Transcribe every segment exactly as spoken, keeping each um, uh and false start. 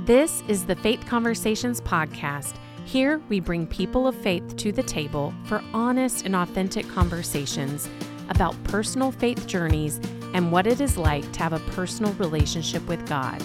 This is the Faith Conversations podcast. Here we bring people of faith to the table for honest and authentic conversations about personal faith journeys and what it is like to have a personal relationship with God.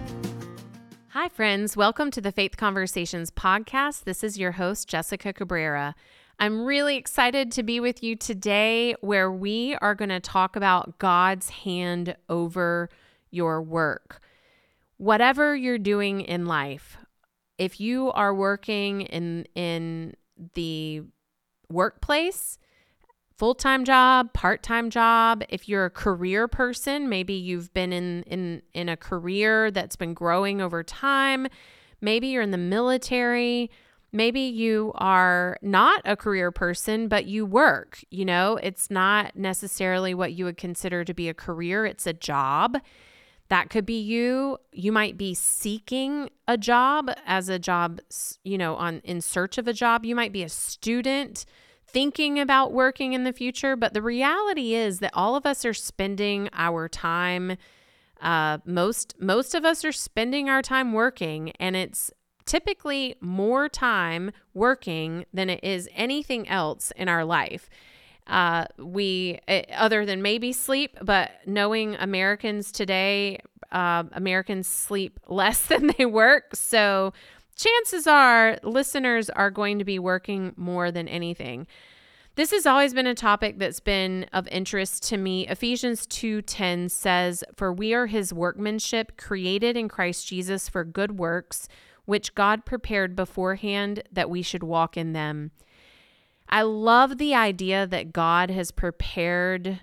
Hi, friends. Welcome to the Faith Conversations podcast. This is your host, Jessica Cabrera. I'm really excited to be with you today, where we are going to talk about God's hand over your work. Whatever you're doing in life, if you are working in in the workplace, full-time job, part-time job, if you're a career person, maybe you've been in, in, in a career that's been growing over time, maybe you're in the military, maybe you are not a career person, but you work, you know, it's not necessarily what you would consider to be a career, it's a job. That could be you. You might be seeking a job as a job, you know, on in search of a job. You might be a student thinking about working in the future. But the reality is that all of us are spending our time, uh, most, most of us are spending our time working, and it's typically more time working than it is anything else in our life. Uh, we, other than maybe sleep, but knowing Americans today, uh, Americans sleep less than they work. So chances are listeners are going to be working more than anything. This has always been a topic that's been of interest to me. Ephesians two ten says, "For we are his workmanship, created in Christ Jesus for good works, which God prepared beforehand that we should walk in them." I love the idea that God has prepared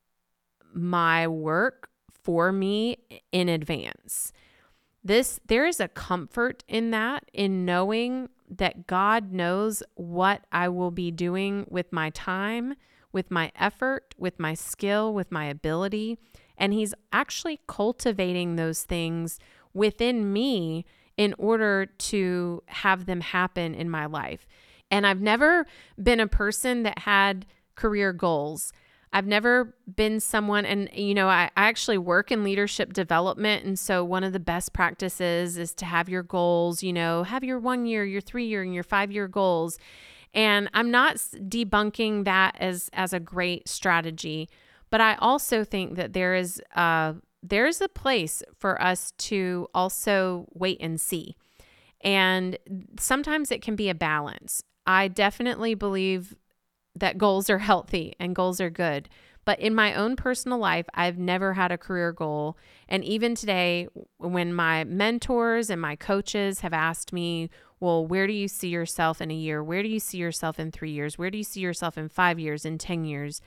my work for me in advance. This, there is a comfort in that, in knowing that God knows what I will be doing with my time, with my effort, with my skill, with my ability. And he's actually cultivating those things within me in order to have them happen in my life. And I've never been a person that had career goals. I've never been someone, and you know, I, I actually work in leadership development. And so one of the best practices is to have your goals, you know, have your one year, your three year, and your five year goals. And I'm not debunking that as, as a great strategy, but I also think that there is, uh, there's a place for us to also wait and see. And sometimes it can be a balance. I definitely believe that goals are healthy and goals are good. But in my own personal life, I've never had a career goal. And even today, when my mentors and my coaches have asked me, well, where do you see yourself in a year? Where do you see yourself in three years? Where do you see yourself in five years, in ten years?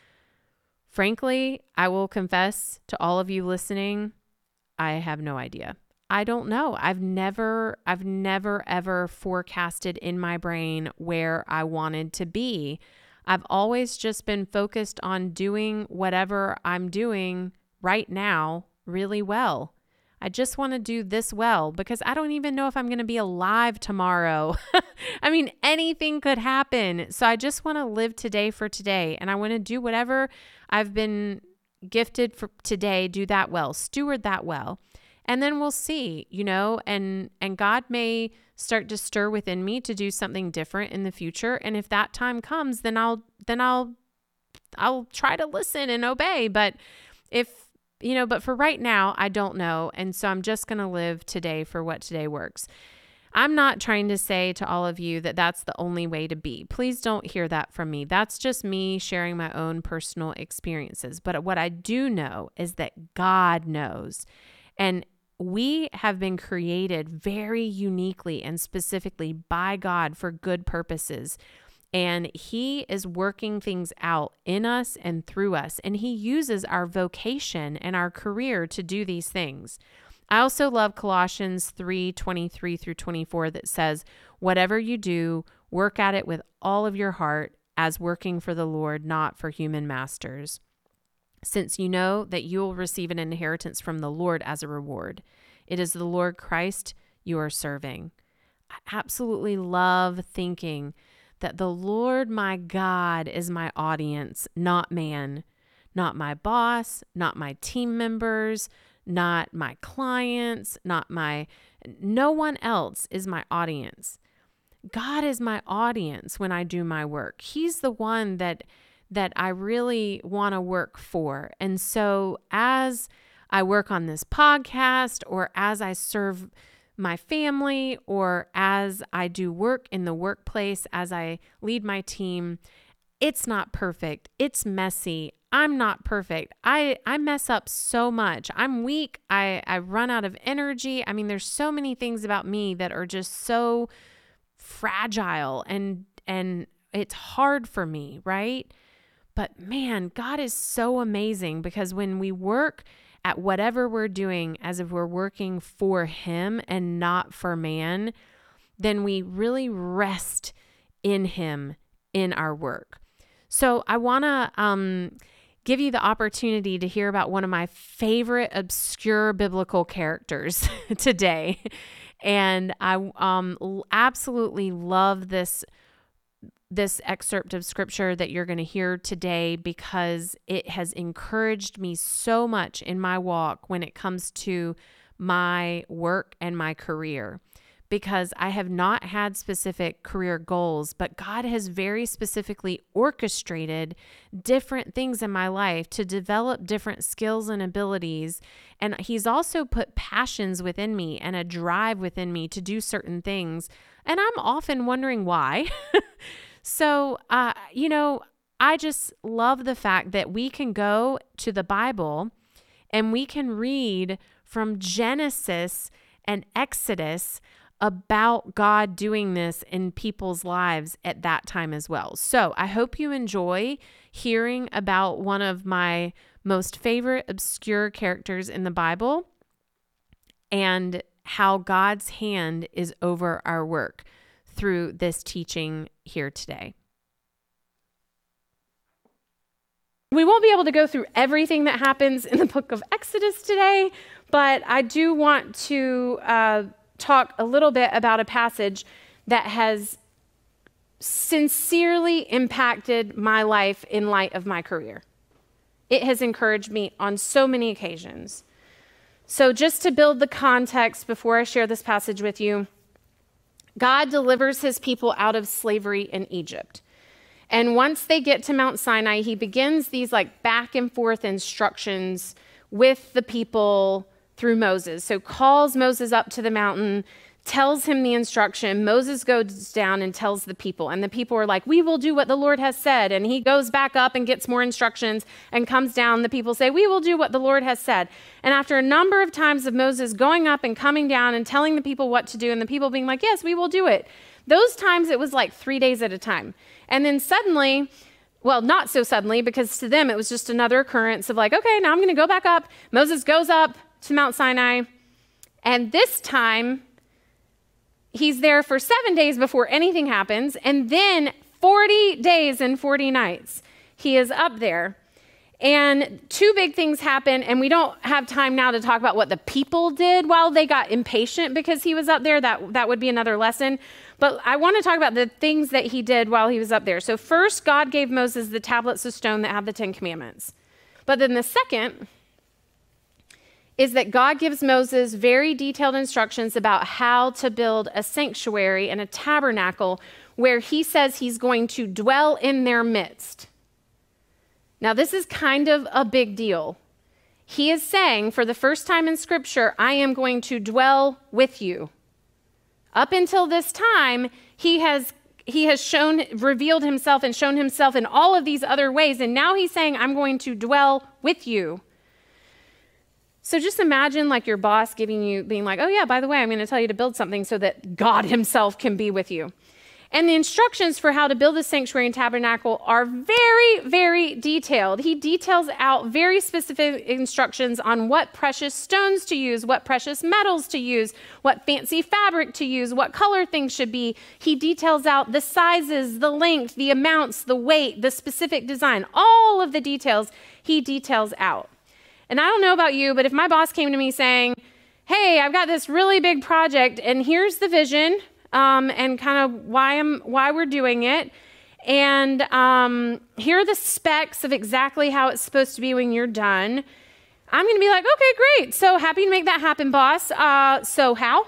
Frankly, I will confess to all of you listening, I have no idea. I don't know. I've never, I've never ever forecasted in my brain where I wanted to be. I've always just been focused on doing whatever I'm doing right now really well. I just want to do this well because I don't even know if I'm going to be alive tomorrow. I mean, anything could happen. So I just want to live today for today. And I want to do whatever I've been gifted for today, do that well, steward that well. And then we'll see, you know, and, and God may start to stir within me to do something different in the future. And if that time comes, then I'll, then I'll, I'll try to listen and obey. But if, you know, but for right now, I don't know. And so I'm just going to live today for what today works. I'm not trying to say to all of you that that's the only way to be. Please don't hear that from me. That's just me sharing my own personal experiences. But what I do know is that God knows. And we have been created very uniquely and specifically by God for good purposes. And he is working things out in us and through us. And he uses our vocation and our career to do these things. I also love Colossians three twenty-three through twenty-four that says, "Whatever you do, work at it with all of your heart as working for the Lord, not for human masters, since you know that you will receive an inheritance from the Lord as a reward. It is the Lord Christ you are serving." I absolutely love thinking that the Lord my God is my audience, not man, not my boss, not my team members, not my clients, not my, no one else is my audience. God is my audience when I do my work. He's the one that that I really want to work for. And so as I work on this podcast, or as I serve my family, or as I do work in the workplace, as I lead my team, it's not perfect. It's messy. I'm not perfect. I, I mess up so much. I'm weak. I, I run out of energy. I mean, there's so many things about me that are just so fragile, and and it's hard for me, right? But man, God is so amazing, because when we work at whatever we're doing as if we're working for Him and not for man, then we really rest in Him in our work. So I want to um, give you the opportunity to hear about one of my favorite obscure biblical characters today. And I um, absolutely love this this excerpt of scripture that you're going to hear today, because it has encouraged me so much in my walk when it comes to my work and my career, because I have not had specific career goals, but God has very specifically orchestrated different things in my life to develop different skills and abilities. And He's also put passions within me and a drive within me to do certain things. And I'm often wondering why. So, uh, you know, I just love the fact that we can go to the Bible and we can read from Genesis and Exodus about God doing this in people's lives at that time as well. So I hope you enjoy hearing about one of my most favorite obscure characters in the Bible and how God's hand is over our work through this teaching here today. We won't be able to go through everything that happens in the book of Exodus today, but I do want to uh, talk a little bit about a passage that has sincerely impacted my life in light of my career. It has encouraged me on so many occasions. So just to build the context before I share this passage with you, God delivers His people out of slavery in Egypt. And once they get to Mount Sinai, He begins these like back and forth instructions with the people through Moses. So calls Moses up to the mountain, tells him the instruction. Moses goes down and tells the people. And the people are like, we will do what the Lord has said. And he goes back up and gets more instructions and comes down. The people say, we will do what the Lord has said. And after a number of times of Moses going up and coming down and telling the people what to do, and the people being like, yes, we will do it. Those times it was like three days at a time. And then suddenly, well, not so suddenly, because to them it was just another occurrence of like, okay, now I'm going to go back up. Moses goes up to Mount Sinai. And this time, he's there for seven days before anything happens. And then forty days and forty nights, he is up there. And two big things happen. And we don't have time now to talk about what the people did while they got impatient because he was up there. That, that would be another lesson. But I want to talk about the things that he did while he was up there. So first, God gave Moses the tablets of stone that have the Ten Commandments. But then the second is that God gives Moses very detailed instructions about how to build a sanctuary and a tabernacle where he says he's going to dwell in their midst. Now, this is kind of a big deal. He is saying, for the first time in Scripture, I am going to dwell with you. Up until this time, he has he has shown, revealed himself and shown himself in all of these other ways, and now he's saying, I'm going to dwell with you. So just imagine like your boss giving you, being like, oh yeah, by the way, I'm going to tell you to build something so that God himself can be with you. And the instructions for how to build a sanctuary and tabernacle are very, very detailed. He details out very specific instructions on what precious stones to use, what precious metals to use, what fancy fabric to use, what color things should be. He details out the sizes, the length, the amounts, the weight, the specific design, all of the details he details out. And I don't know about you, but if my boss came to me saying, hey, I've got this really big project and here's the vision, Um, and kind of why I'm why we're doing it. And um, here are the specs of exactly how it's supposed to be when you're done. I'm going to be like, okay, great. So happy to make that happen, boss. Uh, so how?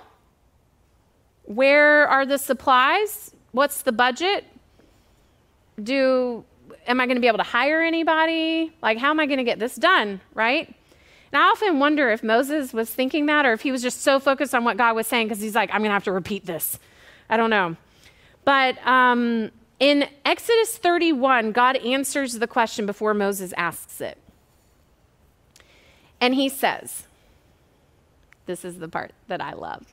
Where are the supplies? What's the budget? Do, am I going to be able to hire anybody? Like, how am I going to get this done, right? And I often wonder if Moses was thinking that or if he was just so focused on what God was saying because he's like, I'm going to have to repeat this. I don't know. But um, in Exodus thirty-one, God answers the question before Moses asks it. And he says, this is the part that I love.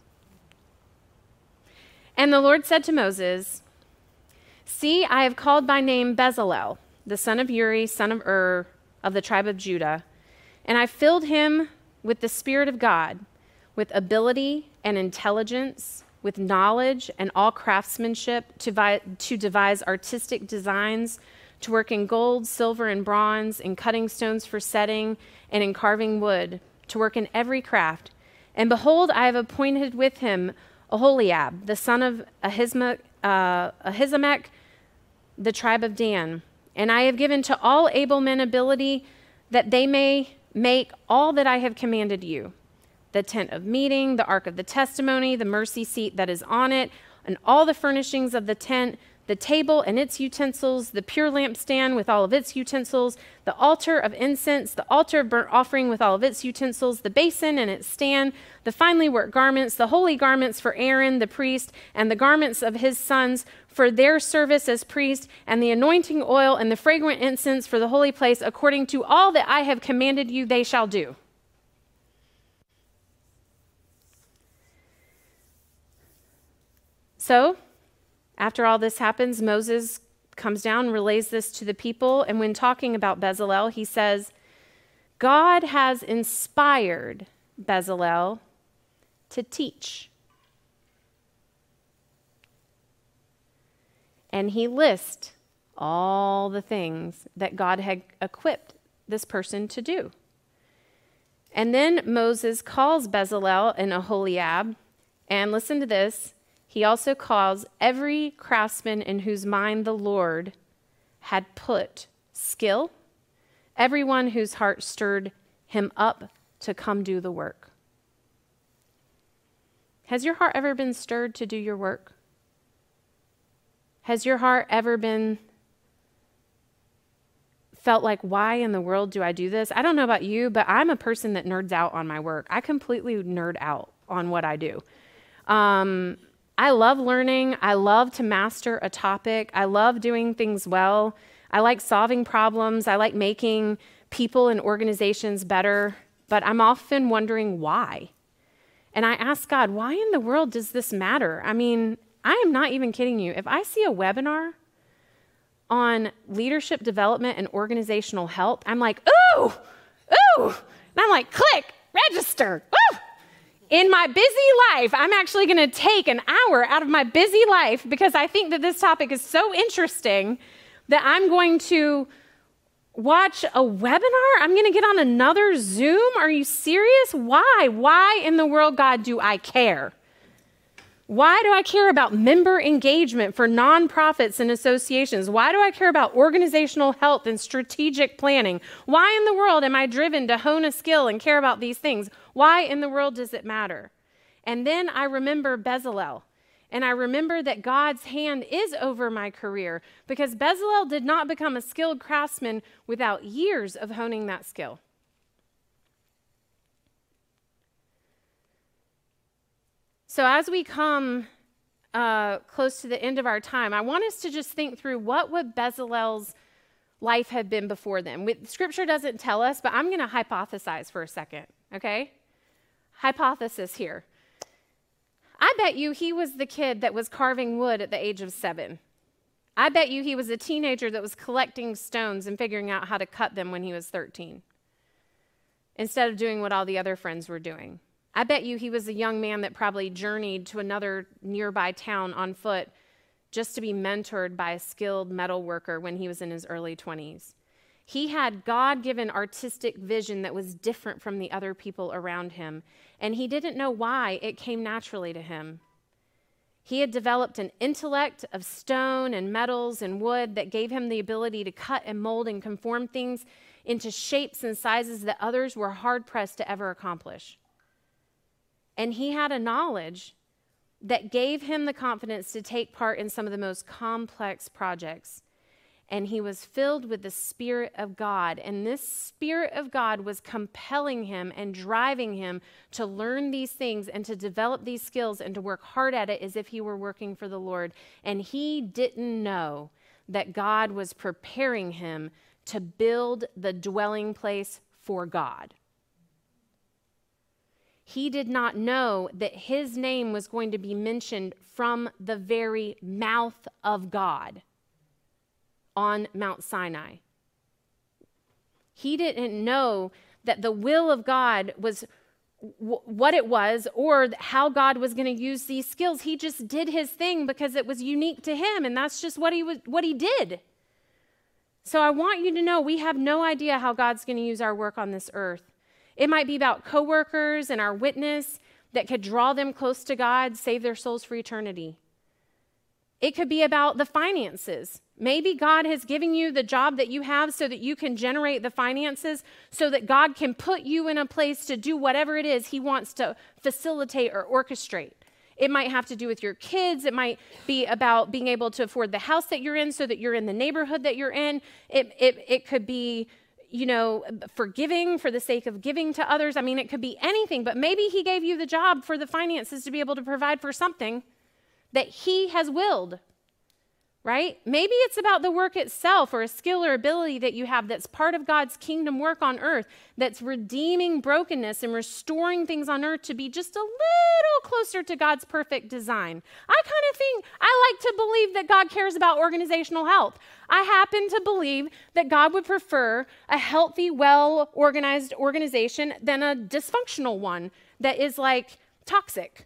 And the Lord said to Moses, see, I have called by name Bezalel, the son of Uri, son of Ur, of the tribe of Judah, and I filled him with the Spirit of God, with ability and intelligence, with knowledge and all craftsmanship to, vi- to devise artistic designs, to work in gold, silver, and bronze, in cutting stones for setting, and in carving wood, to work in every craft. And behold, I have appointed with him Aholiab, the son of Ahisamach, uh, Ahisamach, the tribe of Dan. And I have given to all able men ability that they may make all that I have commanded you. The tent of meeting, the ark of the testimony, the mercy seat that is on it, and all the furnishings of the tent, the table and its utensils, the pure lampstand with all of its utensils, the altar of incense, the altar of burnt offering with all of its utensils, the basin and its stand, the finely worked garments, the holy garments for Aaron the priest, and the garments of his sons for their service as priest, and the anointing oil and the fragrant incense for the holy place, according to all that I have commanded you, they shall do. So, after all this happens, Moses comes down and relays this to the people. And when talking about Bezalel, he says, God has inspired Bezalel to teach. And he lists all the things that God had equipped this person to do. And then Moses calls Bezalel and Aholiab, and listen to this, he also calls every craftsman in whose mind the Lord had put skill, everyone whose heart stirred him up to come do the work. Has your heart ever been stirred to do your work? Has your heart ever been felt like, why in the world do I do this? I don't know about you, but I'm a person that nerds out on my work. I completely nerd out on what I do. Um, I love learning. I love to master a topic. I love doing things well. I like solving problems. I like making people and organizations better, but I'm often wondering why. And I ask God, why in the world does this matter? I mean, I am not even kidding you. If I see a webinar on leadership development and organizational health, I'm like, ooh, ooh. And I'm like, click, register, woo. In my busy life, I'm actually going to take an hour out of my busy life because I think that this topic is so interesting that I'm going to watch a webinar. I'm going to get on another Zoom. Are you serious? Why? Why in the world, God, do I care? Why do I care about member engagement for nonprofits and associations? Why do I care about organizational health and strategic planning? Why in the world am I driven to hone a skill and care about these things? Why in the world does it matter? And then I remember Bezalel, and I remember that God's hand is over my career because Bezalel did not become a skilled craftsman without years of honing that skill. So as we come uh, close to the end of our time, I want us to just think through what would Bezalel's life have been before them. With, Scripture doesn't tell us, but I'm going to hypothesize for a second, okay? Hypothesis here. I bet you he was the kid that was carving wood at the age of seven. I bet you he was a teenager that was collecting stones and figuring out how to cut them when he was thirteen, instead of doing what all the other friends were doing. I bet you he was a young man that probably journeyed to another nearby town on foot just to be mentored by a skilled metal worker when he was in his early twenties. He had God-given artistic vision that was different from the other people around him, and he didn't know why it came naturally to him. He had developed an intellect of stone and metals and wood that gave him the ability to cut and mold and conform things into shapes and sizes that others were hard-pressed to ever accomplish. And he had a knowledge that gave him the confidence to take part in some of the most complex projects. And he was filled with the Spirit of God. And this Spirit of God was compelling him and driving him to learn these things and to develop these skills and to work hard at it as if he were working for the Lord. And he didn't know that God was preparing him to build the dwelling place for God. He did not know that his name was going to be mentioned from the very mouth of God on Mount Sinai. He didn't know that the will of God was w- what it was or how God was going to use these skills. He just did his thing because it was unique to him, and that's just what he was, what he did. So I want you to know we have no idea how God's going to use our work on this earth. It might be about coworkers and our witness that could draw them close to God, save their souls for eternity. It could be about the finances. Maybe God has given you the job that you have so that you can generate the finances so that God can put you in a place to do whatever it is he wants to facilitate or orchestrate. It might have to do with your kids. It might be about being able to afford the house that you're in so that you're in the neighborhood that you're in. It, it, it could be, you know, forgiving for the sake of giving to others. I mean, it could be anything, but maybe he gave you the job for the finances to be able to provide for something that he has willed, right? Maybe it's about the work itself or a skill or ability that you have that's part of God's kingdom work on earth, that's redeeming brokenness and restoring things on earth to be just a little closer to God's perfect design. I kind of think, I like to believe that God cares about organizational health. I happen to believe that God would prefer a healthy, well-organized organization than a dysfunctional one that is like toxic.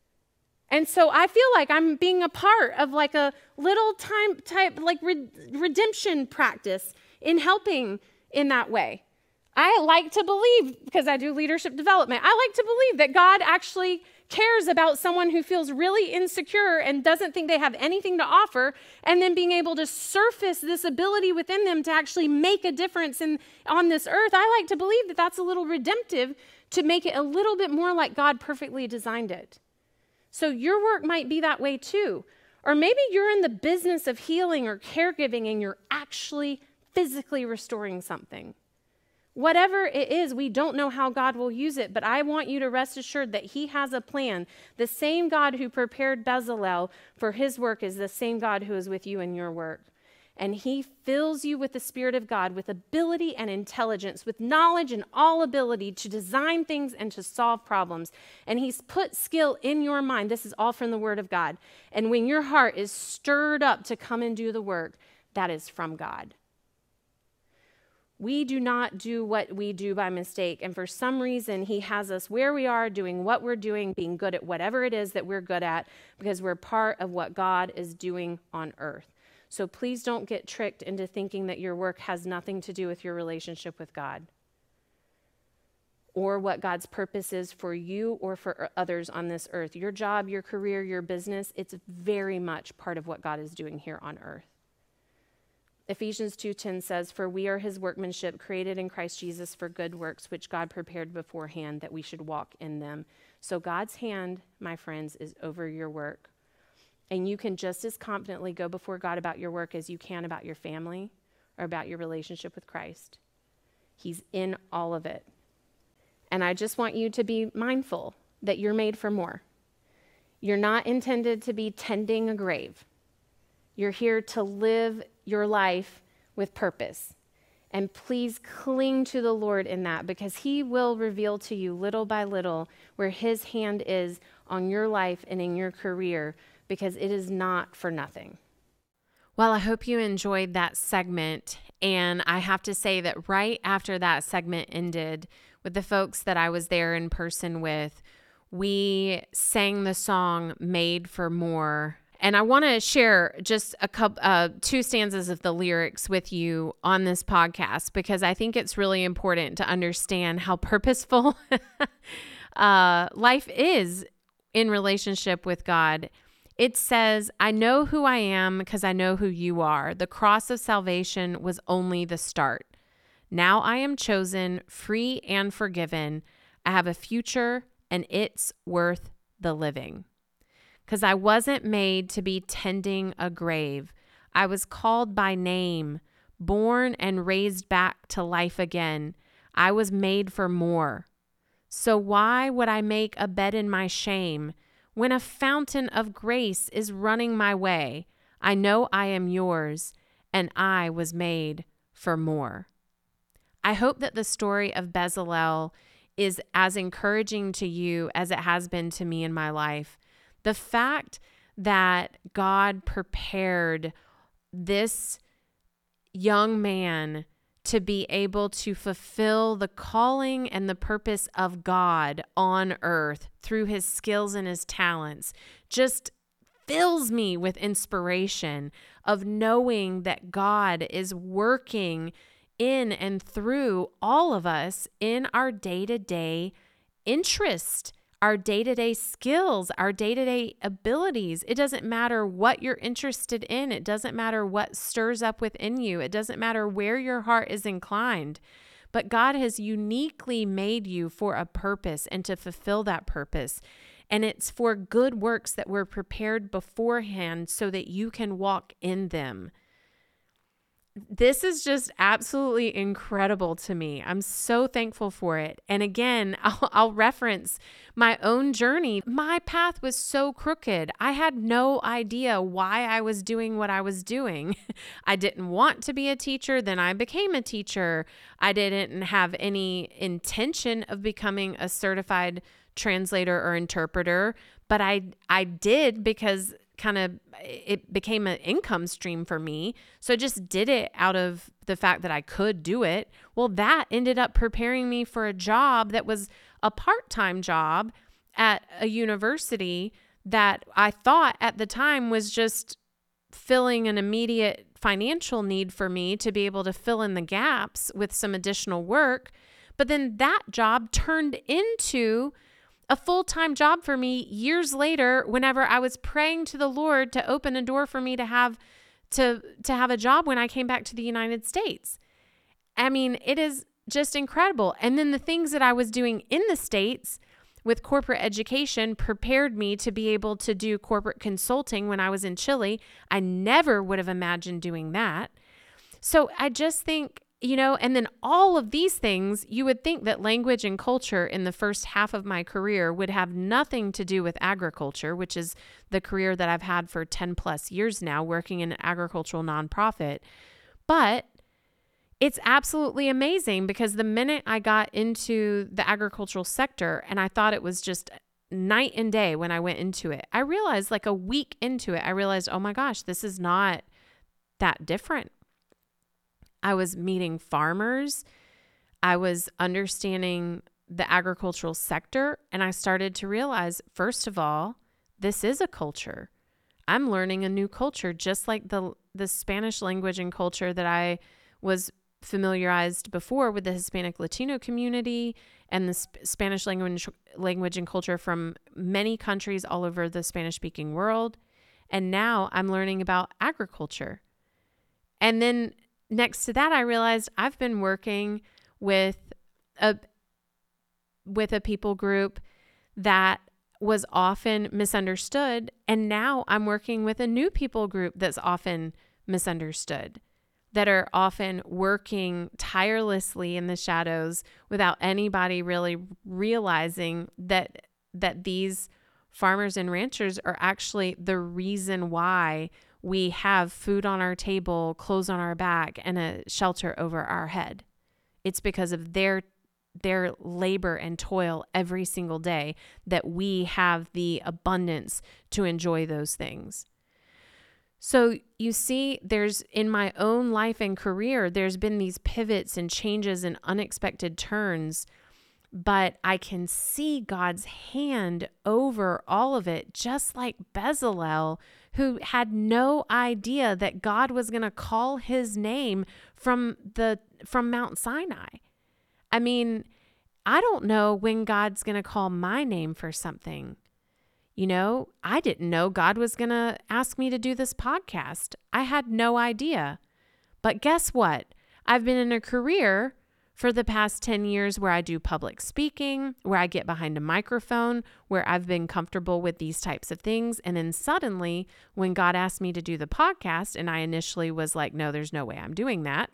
And so I feel like I'm being a part of like a little time type, like re- redemption practice in helping in that way. I like to believe, because I do leadership development, I like to believe that God actually cares about someone who feels really insecure and doesn't think they have anything to offer, and then being able to surface this ability within them to actually make a difference in on this earth. I like to believe that that's a little redemptive to make it a little bit more like God perfectly designed it. So your work might be that way too. Or maybe you're in the business of healing or caregiving and you're actually physically restoring something. Whatever it is, we don't know how God will use it, but I want you to rest assured that he has a plan. The same God who prepared Bezalel for his work is the same God who is with you in your work. And he fills you with the Spirit of God, with ability and intelligence, with knowledge and all ability to design things and to solve problems. And he's put skill in your mind. This is all from the Word of God. And when your heart is stirred up to come and do the work, that is from God. We do not do what we do by mistake. And for some reason, he has us where we are, doing what we're doing, being good at whatever it is that we're good at, because we're part of what God is doing on earth. So please don't get tricked into thinking that your work has nothing to do with your relationship with God or what God's purpose is for you or for others on this earth. Your job, your career, your business, it's very much part of what God is doing here on earth. Ephesians two ten says, "For we are his workmanship, created in Christ Jesus for good works, which God prepared beforehand that we should walk in them." So God's hand, my friends, is over your work. And you can just as confidently go before God about your work as you can about your family or about your relationship with Christ. He's in all of it. And I just want you to be mindful that you're made for more. You're not intended to be tending a grave. You're here to live your life with purpose. And please cling to the Lord in that, because he will reveal to you little by little where his hand is on your life and in your career, because it is not for nothing. Well, I hope you enjoyed that segment. And I have to say that right after that segment ended, with the folks that I was there in person with, we sang the song Made for More. And I want to share just a couple, uh, two stanzas of the lyrics with you on this podcast, because I think it's really important to understand how purposeful uh, life is in relationship with God. It says, "I know who I am because I know who you are. The cross of salvation was only the start. Now I am chosen, free and forgiven. I have a future and it's worth the living. Because I wasn't made to be tending a grave. I was called by name, born and raised back to life again. I was made for more. So why would I make a bed in my shame when a fountain of grace is running my way? I know I am yours, and I was made for more. I hope that the story of Bezalel is as encouraging to you as it has been to me in my life. The fact that God prepared this young man to be able to fulfill the calling and the purpose of God on earth through his skills and his talents just fills me with inspiration of knowing that God is working in and through all of us in our day-to-day interest, our day-to-day skills, our day-to-day abilities. It doesn't matter what you're interested in. It doesn't matter what stirs up within you. It doesn't matter where your heart is inclined. But God has uniquely made you for a purpose and to fulfill that purpose. And it's for good works that were prepared beforehand so that you can walk in them. This is just absolutely incredible to me. I'm so thankful for it. And again, I'll, I'll reference my own journey. My path was so crooked. I had no idea why I was doing what I was doing. I didn't want to be a teacher. Then I became a teacher. I didn't have any intention of becoming a certified translator or interpreter, but I, I did because kind of it became an income stream for me. So I just did it out of the fact that I could do it. Well, that ended up preparing me for a job that was a part-time job at a university that I thought at the time was just filling an immediate financial need for me to be able to fill in the gaps with some additional work. But then that job turned into a full-time job for me years later, whenever I was praying to the Lord to open a door for me to have to, to have a job when I came back to the United States. I mean, it is just incredible. And then the things that I was doing in the States with corporate education prepared me to be able to do corporate consulting when I was in Chile. I never would have imagined doing that. So I just think, you know, and then all of these things, you would think that language and culture in the first half of my career would have nothing to do with agriculture, which is the career that I've had for ten plus years now, working in an agricultural nonprofit. But it's absolutely amazing because the minute I got into the agricultural sector and I thought it was just night and day when I went into it, I realized like a week into it, I realized, oh my gosh, this is not that different. I was meeting farmers. I was understanding the agricultural sector. And I started to realize, first of all, this is a culture. I'm learning a new culture, just like the, the Spanish language and culture that I was familiarized before with the Hispanic Latino community and the Sp- Spanish language, language and culture from many countries all over the Spanish-speaking world. And now I'm learning about agriculture. And then next to that, I realized I've been working with a with a people group that was often misunderstood, and now I'm working with a new people group that's often misunderstood, that are often working tirelessly in the shadows without anybody really realizing that that these farmers and ranchers are actually the reason why we have food on our table, clothes on our back, and a shelter over our head. It's because of their their labor and toil every single day that we have the abundance to enjoy those things. So you see, there's in my own life and career, there's been these pivots and changes and unexpected turns, but I can see God's hand over all of it, just like Bezalel, who had no idea that God was going to call his name from the from Mount Sinai. I mean, I don't know when God's going to call my name for something. You know, I didn't know God was going to ask me to do this podcast. I had no idea. But guess what? I've been in a career for the past ten years where I do public speaking, where I get behind a microphone, where I've been comfortable with these types of things. And then suddenly when God asked me to do the podcast, and I initially was like, no, there's no way I'm doing that.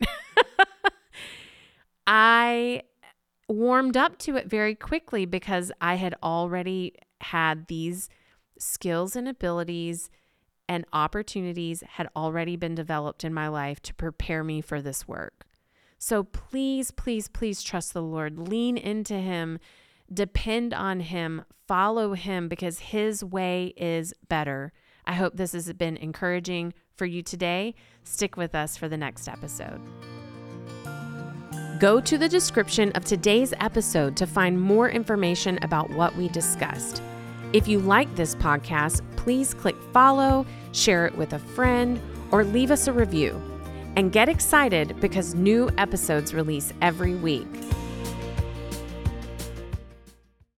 I warmed up to it very quickly because I had already had these skills and abilities and opportunities had already been developed in my life to prepare me for this work. So please, please, please trust the Lord. Lean into Him, depend on Him, follow Him because His way is better. I hope this has been encouraging for you today. Stick with us for the next episode. Go to the description of today's episode to find more information about what we discussed. If you like this podcast, please click follow, share it with a friend, or leave us a review. And get excited because new episodes release every week.